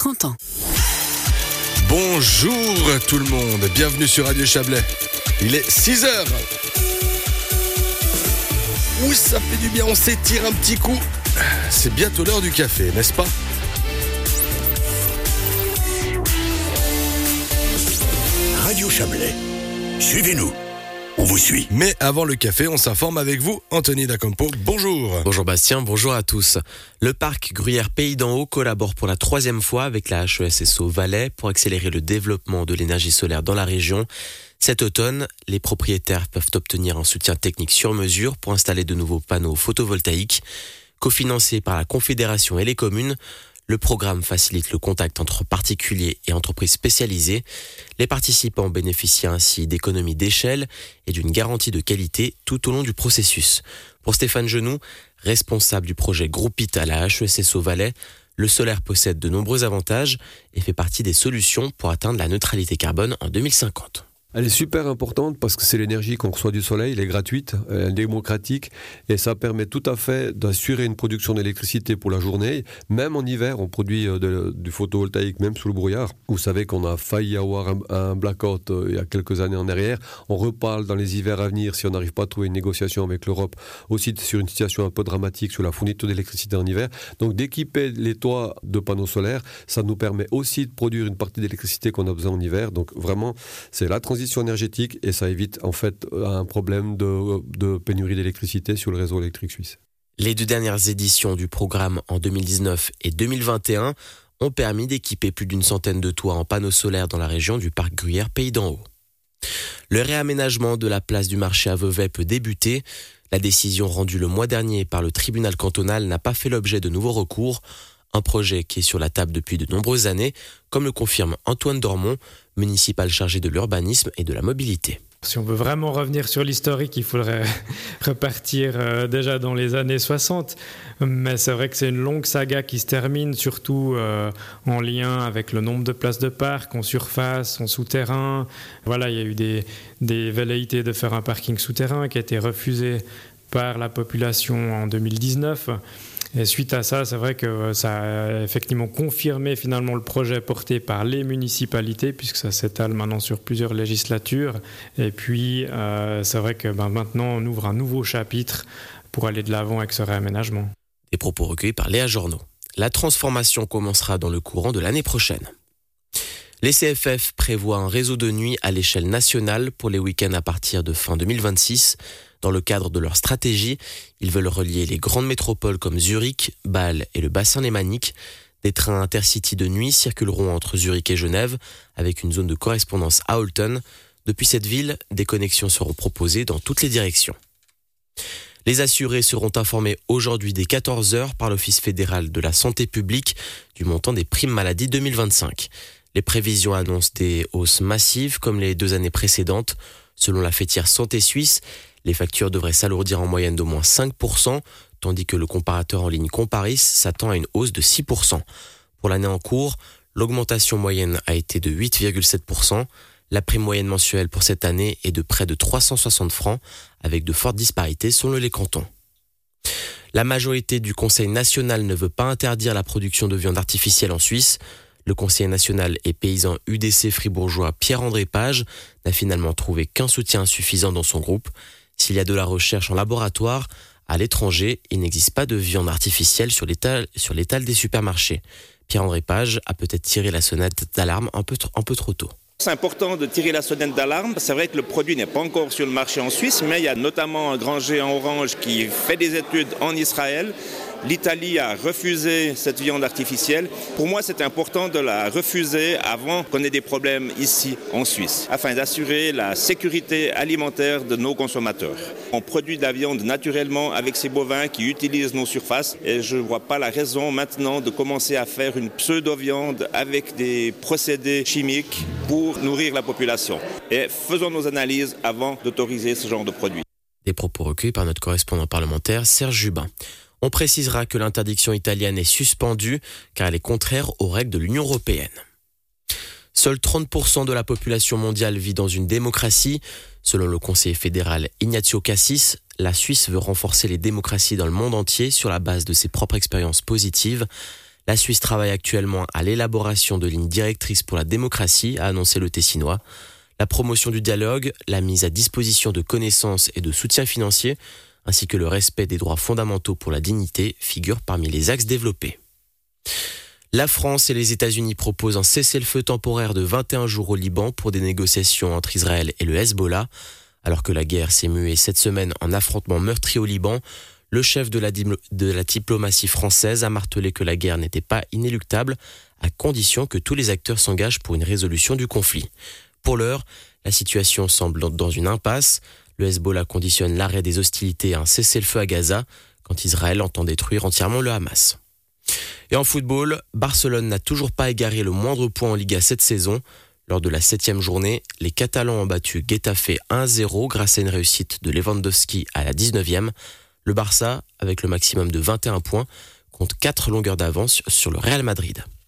Cantan. Bonjour tout le monde, bienvenue sur Radio Chablais. Il est 6h. Ouh, ça fait du bien, on s'étire un petit coup. C'est bientôt l'heure du café, n'est-ce pas ? Radio Chablais, suivez-nous, on vous suit. Mais avant le café, on s'informe avec vous, Anthony Dacampo. Bonjour. Bonjour Bastien, bonjour à tous. Le parc Gruyère Pays d'en Haut collabore pour la 3e fois avec la HESSO Valais pour accélérer le développement de l'énergie solaire dans la région. Cet automne, les propriétaires peuvent obtenir un soutien technique sur mesure pour installer de nouveaux panneaux photovoltaïques. Cofinancé par la Confédération et les communes, le programme facilite le contact entre particuliers et entreprises spécialisées. Les participants bénéficient ainsi d'économies d'échelle et d'une garantie de qualité tout au long du processus. Pour Stéphane Genoux, responsable du projet Groupit à la HESSO Valais, le solaire possède de nombreux avantages et fait partie des solutions pour atteindre la neutralité carbone en 2050. Elle est super importante parce que c'est l'énergie qu'on reçoit du soleil, elle est gratuite, elle est démocratique et ça permet tout à fait d'assurer une production d'électricité pour la journée. Même en hiver, on produit du photovoltaïque, même sous le brouillard. Vous savez qu'on a failli avoir un blackout il y a quelques années en arrière. On reparle dans les hivers à venir si on n'arrive pas à trouver une négociation avec l'Europe, aussi sur une situation un peu dramatique sur la fourniture d'électricité en hiver. Donc d'équiper les toits de panneaux solaires, ça nous permet aussi de produire une partie d'électricité qu'on a besoin en hiver. Donc vraiment, c'est la transition énergétique et ça évite en fait un problème de pénurie d'électricité sur le réseau électrique suisse. Les 2 dernières éditions du programme en 2019 et 2021 ont permis d'équiper plus d'une centaine de toits en panneaux solaires dans la région du parc Gruyère Pays d'en Haut. Le réaménagement de la place du marché à Vevey peut débuter. La décision rendue le mois dernier par le tribunal cantonal n'a pas fait l'objet de nouveaux recours. Un projet qui est sur la table depuis de nombreuses années, comme le confirme Antoine Dormont, municipal chargé de l'urbanisme et de la mobilité. Si on veut vraiment revenir sur l'historique, il faudrait repartir déjà dans les années 60. Mais c'est vrai que c'est une longue saga qui se termine, surtout en lien avec le nombre de places de parc, en surface, en souterrain. Voilà, il y a eu des velléités de faire un parking souterrain qui a été refusé par la population en 2019. Et suite à ça, c'est vrai que ça a effectivement confirmé finalement le projet porté par les municipalités, puisque ça s'étale maintenant sur plusieurs législatures. Et puis, c'est vrai que maintenant, on ouvre un nouveau chapitre pour aller de l'avant avec ce réaménagement. Des propos recueillis par Léa Journeau. La transformation commencera dans le courant de l'année prochaine. Les CFF prévoient un réseau de nuit à l'échelle nationale pour les week-ends à partir de fin 2026. Dans le cadre de leur stratégie, ils veulent relier les grandes métropoles comme Zurich, Bâle et le bassin lémanique. Des trains intercity de nuit circuleront entre Zurich et Genève avec une zone de correspondance à Olten. Depuis cette ville, des connexions seront proposées dans toutes les directions. Les assurés seront informés aujourd'hui dès 14h par l'Office fédéral de la santé publique du montant des primes maladie 2025. Les prévisions annoncent des hausses massives comme les 2 années précédentes. Selon la fêtière Santé Suisse, les factures devraient s'alourdir en moyenne d'au moins 5%, tandis que le comparateur en ligne Comparis s'attend à une hausse de 6%. Pour l'année en cours, l'augmentation moyenne a été de 8,7%. La prime moyenne mensuelle pour cette année est de près de 360 francs, avec de fortes disparités selon les cantons. La majorité du Conseil national ne veut pas interdire la production de viande artificielle en Suisse. Le conseiller national et paysan UDC fribourgeois Pierre-André Page n'a finalement trouvé qu'un soutien insuffisant dans son groupe. S'il y a de la recherche en laboratoire, à l'étranger, il n'existe pas de viande artificielle sur l'étal des supermarchés. Pierre-André Page a peut-être tiré la sonnette d'alarme un peu trop tôt. C'est important de tirer la sonnette d'alarme. C'est vrai que le produit n'est pas encore sur le marché en Suisse, mais il y a notamment un grand géant orange qui fait des études en Israël. L'Italie a refusé cette viande artificielle. Pour moi, c'est important de la refuser avant qu'on ait des problèmes ici en Suisse, afin d'assurer la sécurité alimentaire de nos consommateurs. On produit de la viande naturellement avec ces bovins qui utilisent nos surfaces et je ne vois pas la raison maintenant de commencer à faire une pseudo-viande avec des procédés chimiques pour nourrir la population. Et faisons nos analyses avant d'autoriser ce genre de produits. Des propos recueillis par notre correspondant parlementaire Serge Jubin. On précisera que l'interdiction italienne est suspendue car elle est contraire aux règles de l'Union européenne. Seuls 30% de la population mondiale vit dans une démocratie. Selon le conseiller fédéral Ignazio Cassis, la Suisse veut renforcer les démocraties dans le monde entier sur la base de ses propres expériences positives. La Suisse travaille actuellement à l'élaboration de lignes directrices pour la démocratie, a annoncé le Tessinois. La promotion du dialogue, la mise à disposition de connaissances et de soutien financier, ainsi que le respect des droits fondamentaux pour la dignité, figurent parmi les axes développés. La France et les États-Unis proposent un cessez-le-feu temporaire de 21 jours au Liban pour des négociations entre Israël et le Hezbollah. Alors que la guerre s'est muée cette semaine en affrontement meurtrier au Liban, le chef de la diplomatie française a martelé que la guerre n'était pas inéluctable, à condition que tous les acteurs s'engagent pour une résolution du conflit. Pour l'heure, la situation semble dans une impasse. Le Hezbollah conditionne l'arrêt des hostilités à un cessez-le-feu à Gaza, quand Israël entend détruire entièrement le Hamas. Et en football, Barcelone n'a toujours pas égaré le moindre point en Liga cette saison. Lors de la 7e journée, les Catalans ont battu Getafe 1-0 grâce à une réussite de Lewandowski à la 19e. Le Barça, avec le maximum de 21 points, compte 4 longueurs d'avance sur le Real Madrid.